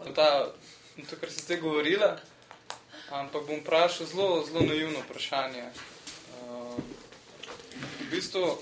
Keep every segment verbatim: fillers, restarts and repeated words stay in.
na, ta, na to, kar si te govorila, ampak bom vprašal zelo, zelo naivno vprašanje. Uh, v bistvu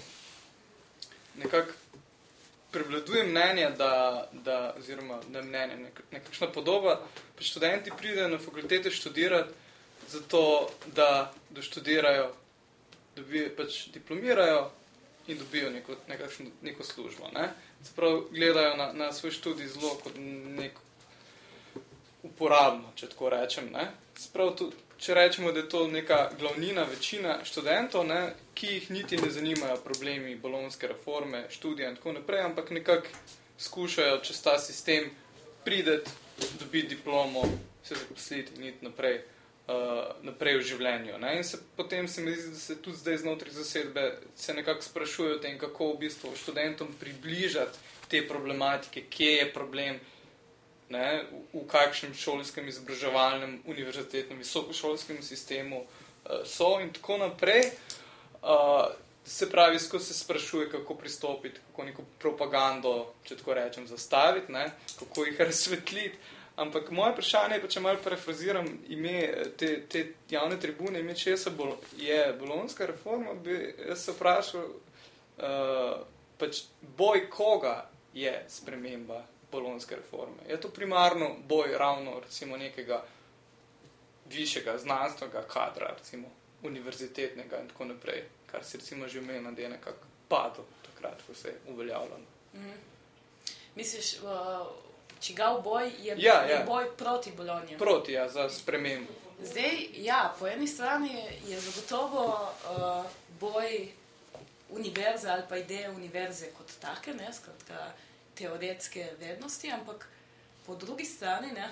nekako prevladuje mnenje, da, da oziroma ne mnenje, nek, nekakšna podoba, pa študenti pridejo na fakultete študirati zato, da doštudirajo, dobijo, pač diplomirajo in dobijo neko, nekakšno, neko službo. Ne? Se pravi, gledajo na, na svoj študij zelo kot neko uporabno, če tako rečem. Ne? Se pravi, tudi, če rečemo, da je to neka glavnina, večina študentov, ne, ki jih niti ne zanimajo problemi bolonjske reforme, študija in tako naprej, ampak nekako skušajo čez ta sistem prideti, dobiti diplomo, se zaposliti in iti naprej, uh, naprej v življenju. Ne? In se, potem se mi zdi, da se tudi zdaj znotraj zasedbe se nekako sprašujejo o tem, kako v bistvu študentom približati te problematike, kje je problem, ne, v, v kakšnem šolskem, izobraževalnem, univerzitetnem, visokošolskem sistemu uh, so in tako naprej. Uh, se pravi, skozi se sprašuje, kako pristopiti, kako neko propagando, če tako rečem, zastaviti, ne, kako jih razsvetliti. Ampak moje vprašanje, pa če malo parafraziram ime te, te javne tribune, ime česa bol, je bolonjska reforma, bi jaz se vprašal, uh, pač boj koga je sprememba bolonjske reforme. Je to primarno boj ravno recimo nekega višjega znanstvenega kadra, recimo univerzitetnega in tako naprej, kar se recimo že omenja, da je nekako padlo takrat, ko se je uveljavljalo. Mm. Misliš, uh, čigav boj je, ja, je ja. boj proti Bolonji? Proti, ja, za spremembo. Zdaj, ja, po eni strani je zagotovo uh, boj univerze ali pa ideje univerze kot take, ne, skratka, teoretske vednosti, ampak po drugi strani ne,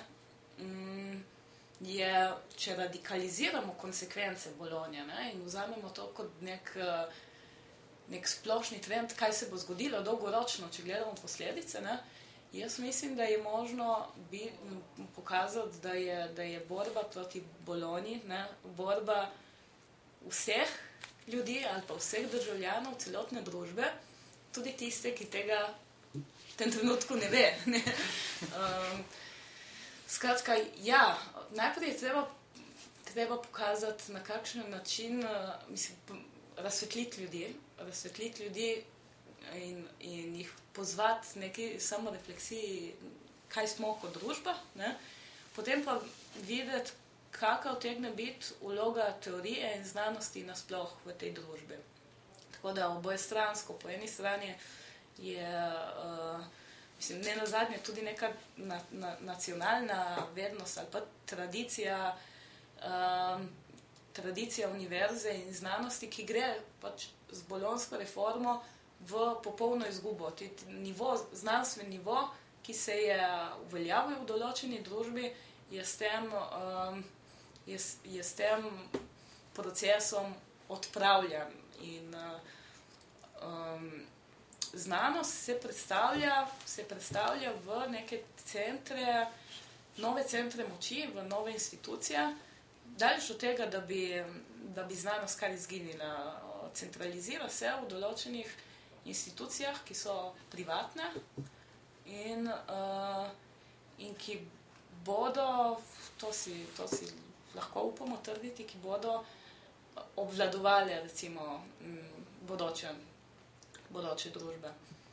je, če radikaliziramo konsekvence Bolonje, ne, in vzamemo to kot nek, nek splošni trend, kaj se bo zgodilo dolgoročno, če gledamo posledice, ne, jaz mislim, da je možno bi, pokazati, da je, da je borba proti Bolonji, ne, borba vseh ljudi ali pa vseh državljanov celotne družbe, tudi tiste, ki tega v tem trenutku ne ve. Ne. Um, skratka, ja, najprej je treba, treba pokazati, na kakšen način, uh, mislim, razsvetliti ljudi, razsvetliti ljudi in, in jih pozvati neki samorefleksiji, kaj smo kot družba, ne. Potem pa videti, kakva utegne biti vloga teorije in znanosti nasploh v tej družbi. Tako da obojestransko, po eni strani je, uh, mislim, ne nazadnje tudi neka na, na, nacionalna vednost ali pa tradicija, um, tradicija univerze in znanosti, ki gre pač z bolonjsko reformo v popolno izgubo. Nivo, znanstven nivo, ki se je uveljavil v določeni družbi, je s tem, um, je, je s tem procesom odpravljen in um, znanost se predstavlja, se predstavlja v neke centre, nove centre moči, v nove institucije, daleč od tega, da bi, da bi znanost kar izginila. Centralizira se v določenih institucijah, ki so privatne in, uh, in ki bodo, to si, to si lahko upamo trditi, ki bodo obvladovali recimo bodoče bodoče družbe.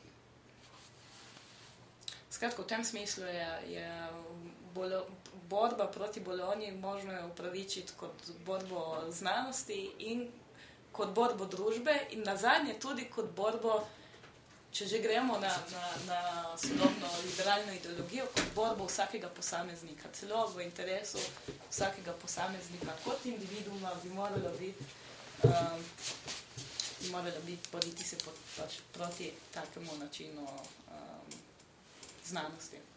Skratka, v tem smislu je, je bolo, borba proti Bolonji možno je upravičiti kot borbo znanosti in kot borbo družbe in nazadnje tudi kot borbo, če že gremo na, na, na sodobno liberalno ideologijo, kot borbo vsakega posameznika. Celo v interesu vsakega posameznika kot individuuma bi moralo biti um, bi morala biti boriti se pod, pač, proti takemu načinu um, znanosti.